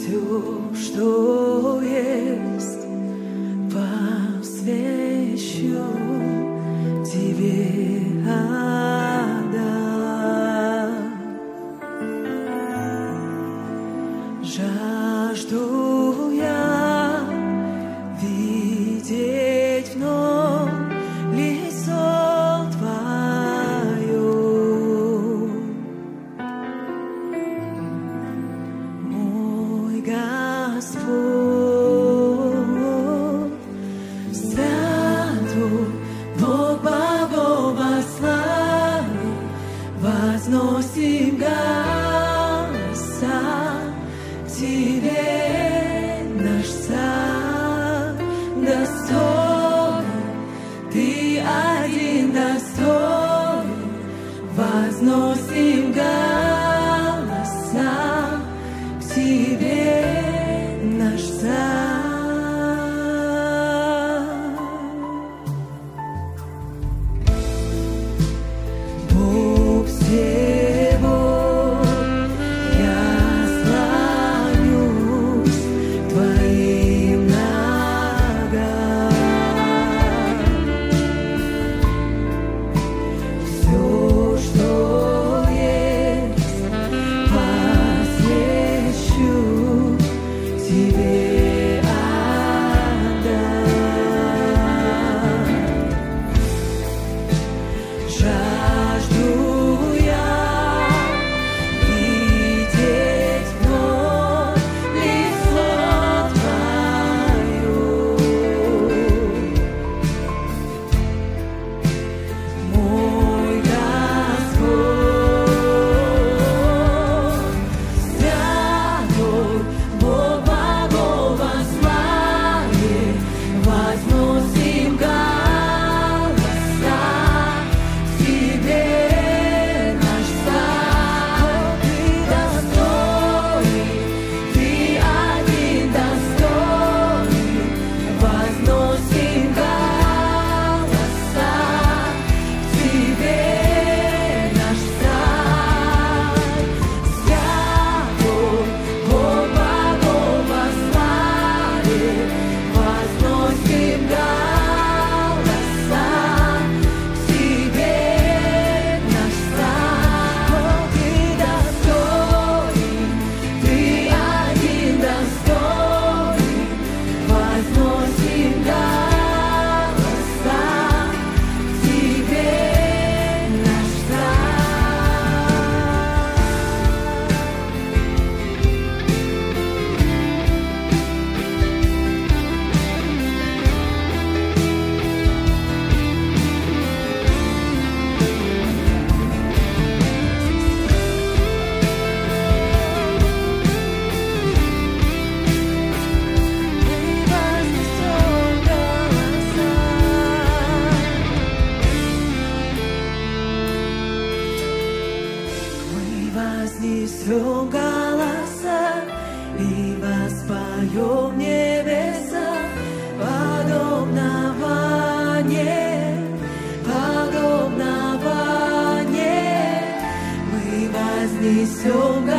Все, что есть, посвящу Тебе отдам. Жажду я видеть вновь лицо Твое, мой Господь, святой Бог богов во славе, возносим голоса Тебе, наш Царь, достоин, Ты один достоин, возносим голоса к Тебе, наш Царь. Бог всего, я склонюсь к Твоим ногам. Все, что есть, посвящу Тебе отдам. Жажду я видеть вновь лицо Твое, мой Господь, святой Бог богов во славе, возносим голоса к Тебе, наш Царь. Ты достоин, Ты один достоин, возносим голоса к Тебе, наш Царь. Святой Бог богов во славе, возносим голоса к Тебе, наш Царь. Ты достоин, Ты один достоин, возносим голоса к Тебе, наш Мы вознесем голоса и воспоем небеса, подобного нет, подобного нет. Мы вознесем